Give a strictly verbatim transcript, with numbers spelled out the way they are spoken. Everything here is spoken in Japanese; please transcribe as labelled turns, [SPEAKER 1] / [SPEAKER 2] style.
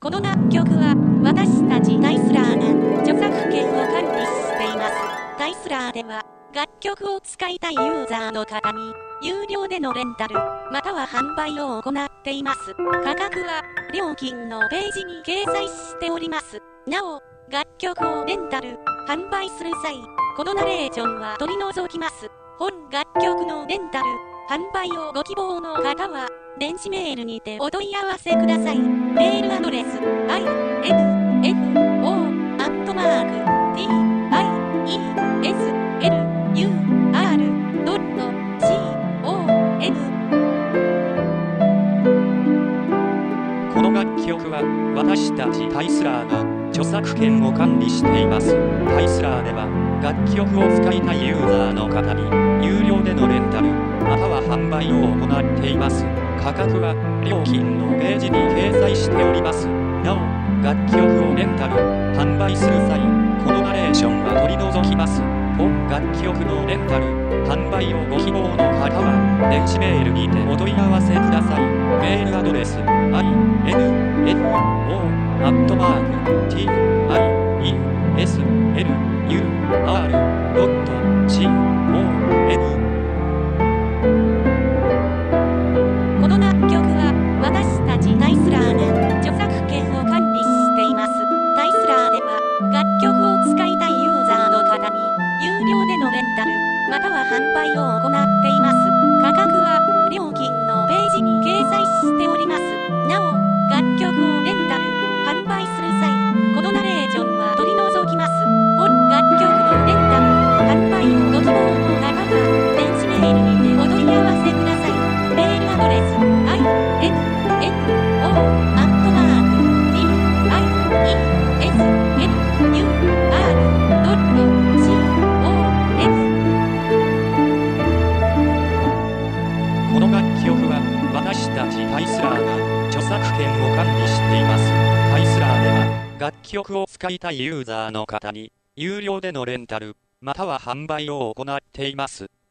[SPEAKER 1] この楽曲は私たちタイスラーが著作権を管理しています。タイスラーでは楽曲を使いたいユーザーの方に有料でのレンタルまたは販売を行っています。価格は料金のページに掲載しております。なお、楽曲をレンタル販売する際、このナレーションは取り除きます。本楽曲のレンタル販売をご希望の方は電子メールにてお問い合わせください。メールアドレス アイエヌエフオー アットマーク ティーアイイーエスエルユーアール ドット シーオーエム。
[SPEAKER 2] この楽曲は私たちタイスラーが著作権を管理しています。タイスラーでは楽曲を使いたいユーザーの方に有料でのレンタルまたは販売を行っています。価格は料金のページに掲載しております。なお、楽曲をレンタル販売する際、このナレーションは取り除きます。本楽曲のレンタル販売をご希望の方は電子メールにてお問い合わせください。メールアドレス アイエヌエフオー アットマーク ティーアイイーエスエルユーアール ドット シーオーエム。
[SPEAKER 1] この楽曲は私たちタイスラーが著作権を管理しています。タイスラーでは楽曲を使いたいユーザーの方に有料でのレンタルまたは販売を行っています。価格は料金のページに掲載しております。なお、楽曲をレンタル販売する際、このナレーションは取り除きます。本楽曲のレンタル販売をご希望の方は電子メールにてお問い合わせください。メールアドレス アイエヌエフオー アットマーク ティーアイイーエスエルユーアール ドット シーオーエム。
[SPEAKER 2] この楽曲は私たちタイスラーが著作権を管理しています。タイスラーでは楽曲を使いたいユーザーの方に有料でのレンタルまたは販売を行っています。